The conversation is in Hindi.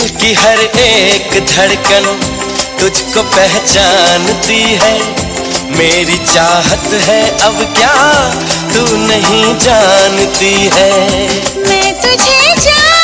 की हर एक धड़कन तुझको पहचानती है। मेरी चाहत है अब क्या तू नहीं जानती है। मैं तुझे